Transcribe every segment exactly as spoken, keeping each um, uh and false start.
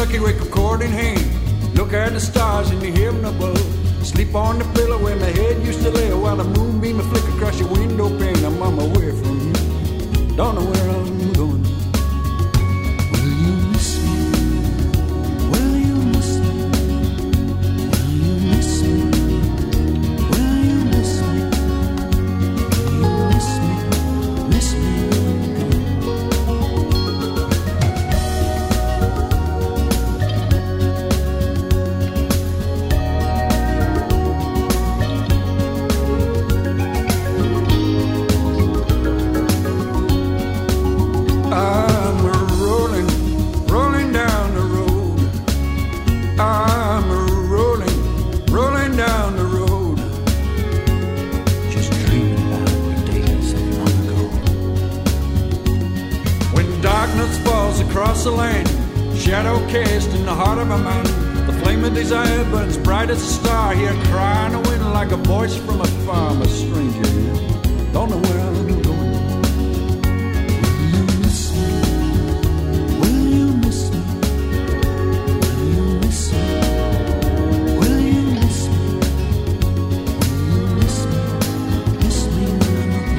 Kentucky record in hand. Look at the stars in the heaven above. Sleep on the pillow where my head used to lay, while the moonbeam will flicker across your window pane. I'm on my way from you. Don't know where I'm going. Will you miss me? Will you miss me? Will you miss me? Will you miss me? Will you miss me? Miss me? Across the land, shadow cast in the heart of a man. The flame of desire burns bright as a star. Here crying the wind like a voice from afar. I'm a stranger here, don't know where I'm going. Will you miss me? Will you miss me? Will you miss me? Will you miss me? Will you miss me? Miss me when I'm gone.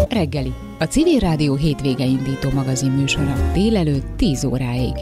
Reggeli, a Civil Rádió hétvége indító magazin műsora délelőtt tíz óráig.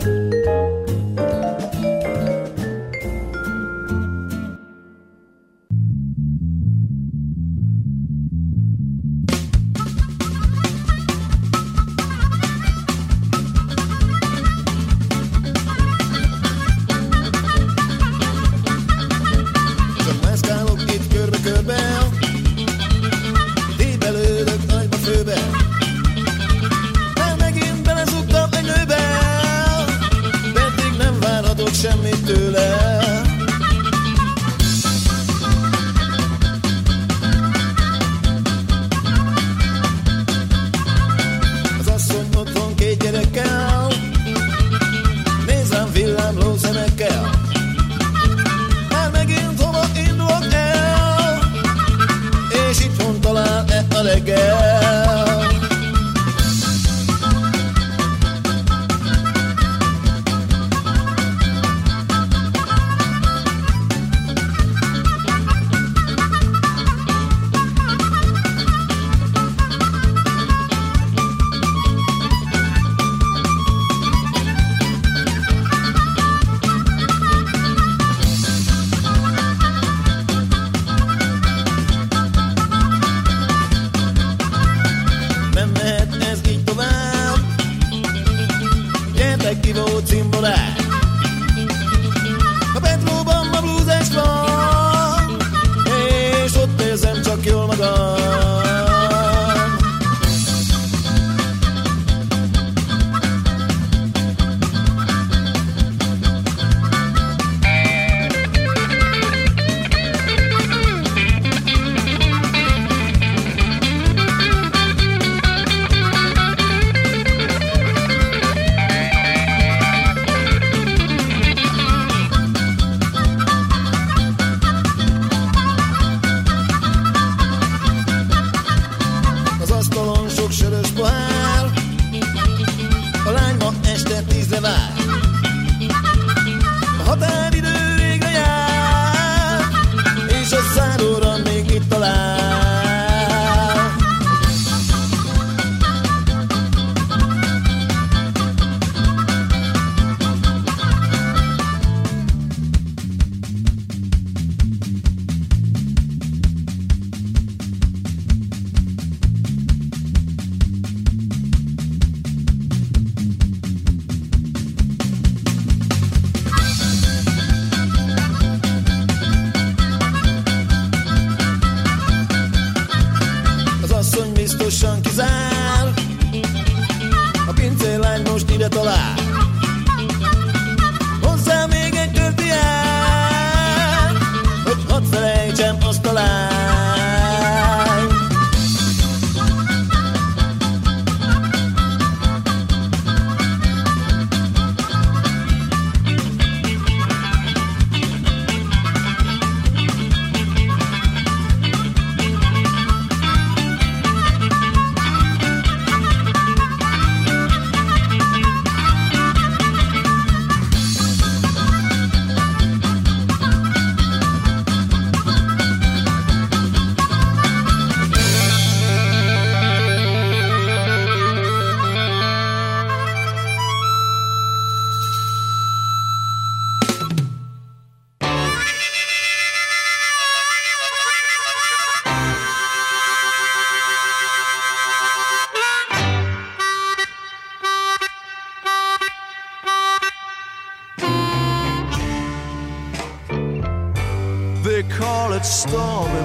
They call it Stormy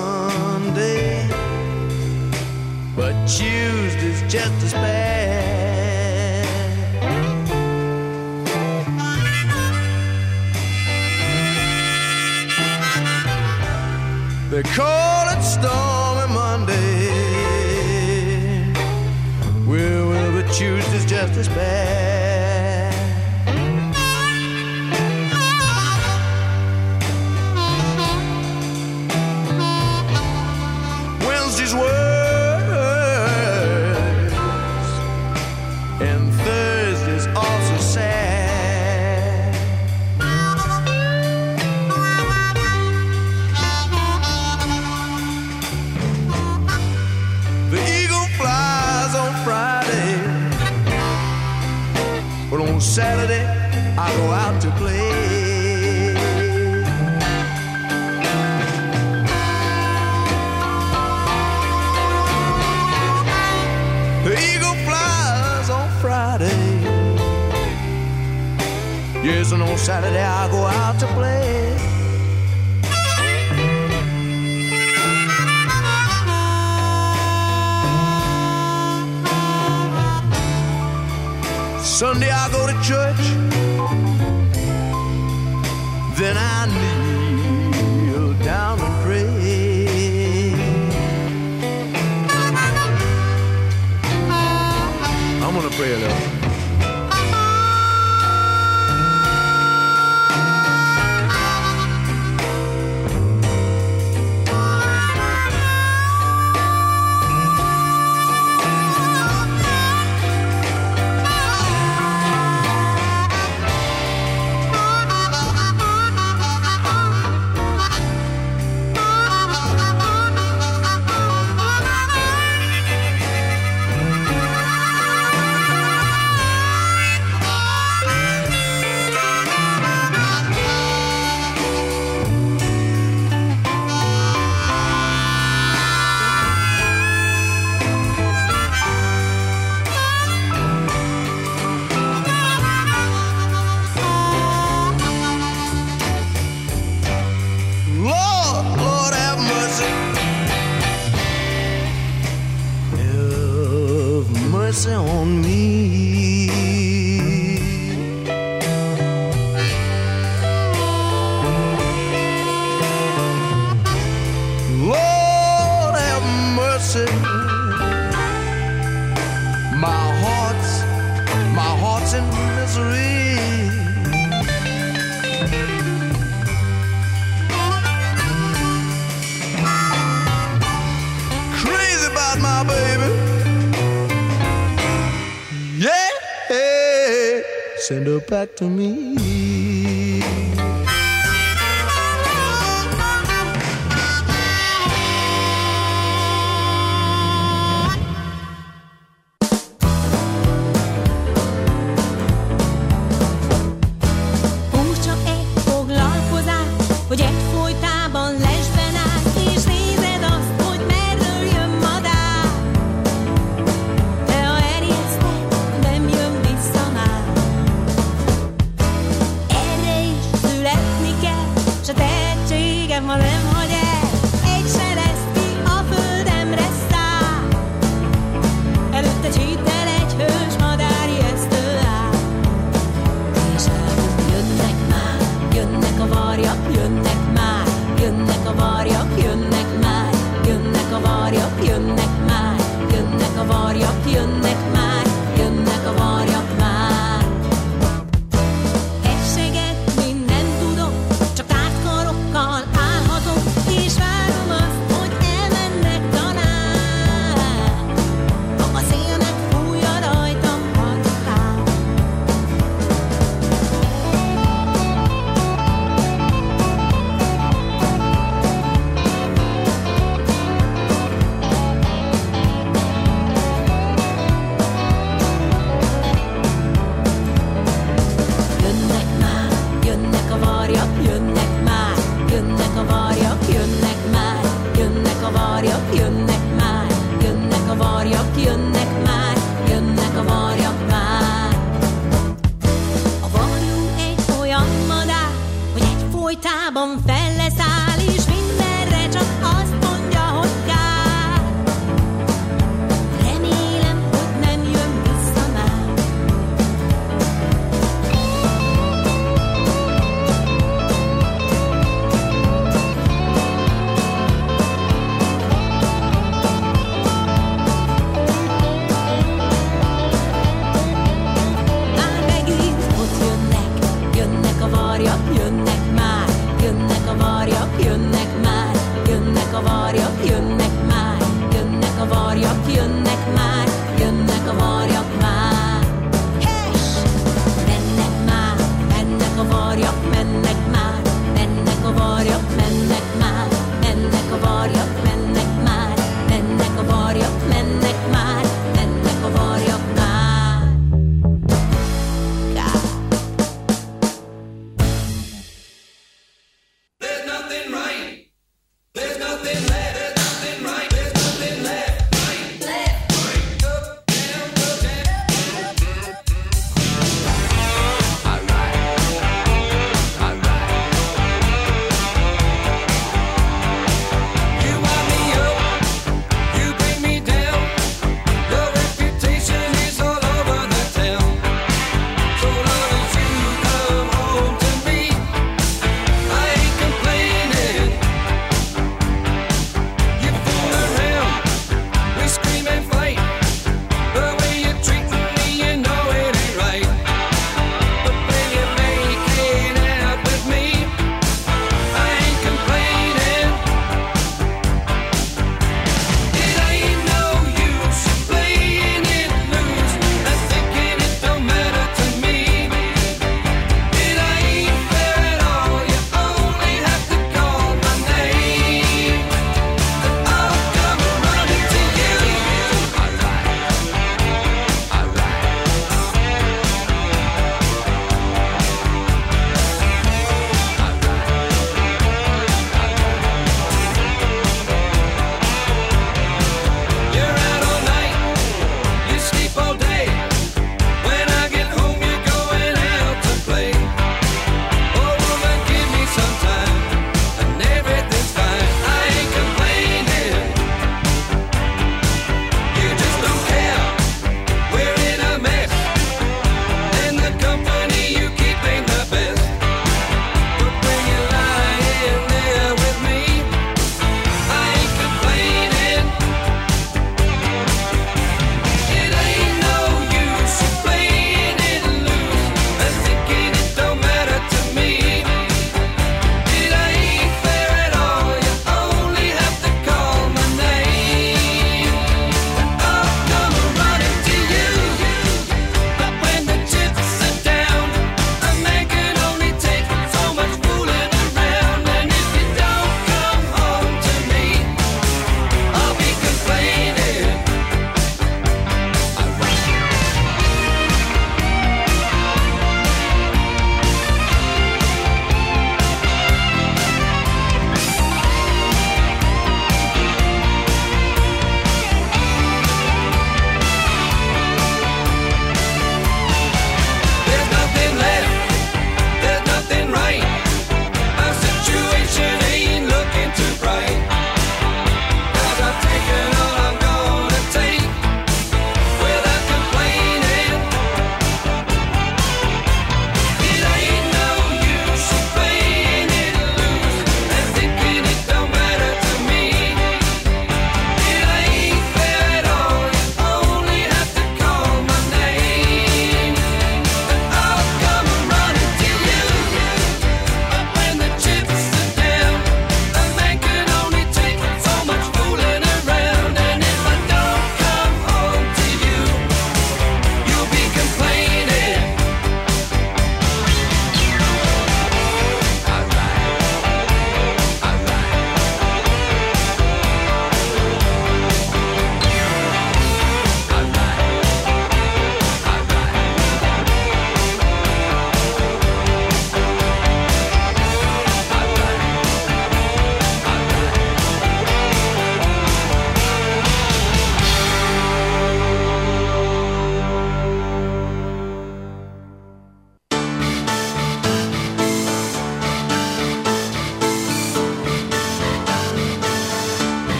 Monday, but Tuesday's just as bad. They call it Stormy Monday, well, well, but Tuesday's just as bad. Wednesday's worse, and Thursday's also sad. The eagle on Saturday I go out to play. The eagle flies on Friday. Yes, and on Saturday I go out to play. Sunday I go to church, then I kneel down and pray. I'm gonna pray a little. On me, Lord have mercy. My heart's, my heart's in misery. Crazy about my baby. Send her back to me. Húz csak egy foglalkozás, hogy egyfolytában lesben állsz, és nézed azt, hogy merről jön madár. De ha erjeszted, nem jön vissza már.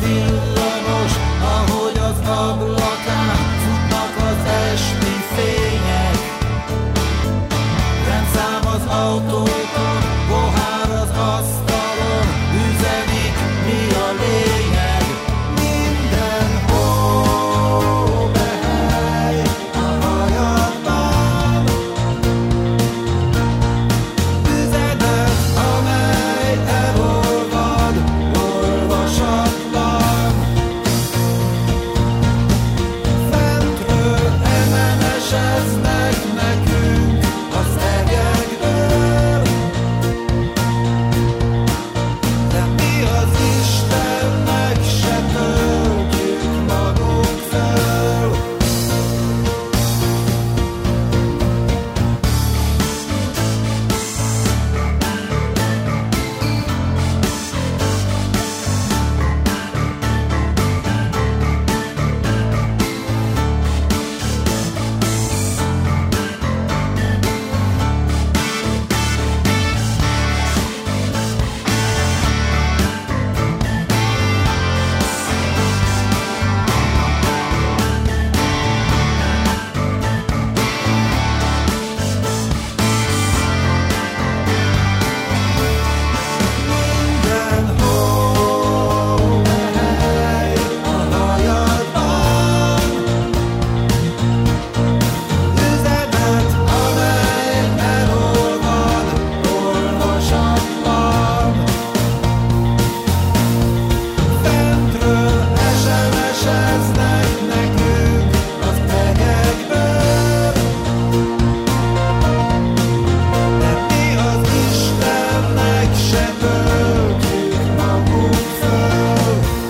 villamos, ahogy az ablakán futnak az esti fények. Rendszám az autókon, pohár az asztalon, üzenik, mi a lényeg. Mindenhol behely a hajadban, üzenet, amely elolvad, olvasatlan. Fentről em em es-eznek nekünk az egekből, de mi az Istennek se töltjük magunk föl. Mindenhol behely a hajadban, üzenet, amely elolvad, olvasatlan. Fentről es em es-eznek nekünk az egekből, de mi az Istennek se töltjük magunk föl.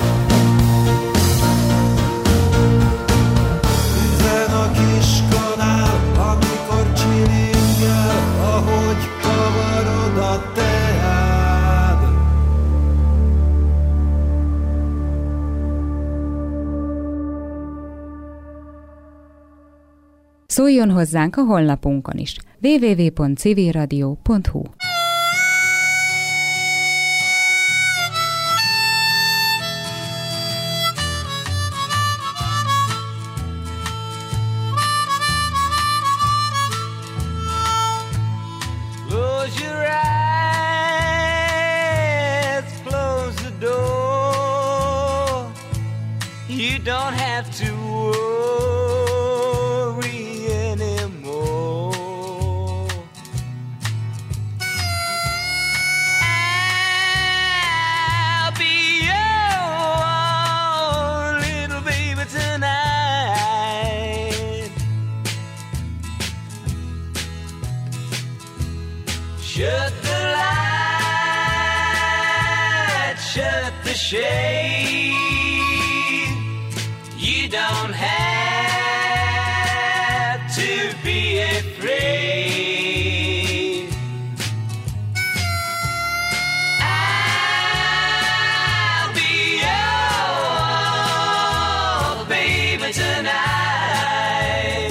Üzen a kiskanál, amikor csilingel, ahogy kavarod a teád. Szóljon hozzánk a honlapunkon is. double-u double-u double-u pont civilradio pont hu. Close your eyes, close the door. You don't have to worry anymore. I'll be your little baby tonight. Shut the light, shut the shade. You don't have to be afraid. I'll be your baby tonight.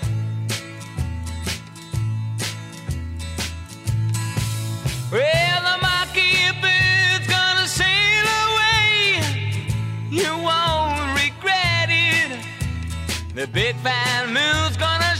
Well, the mockingbird gonna sail away. You won't regret it. The big fat moon's gonna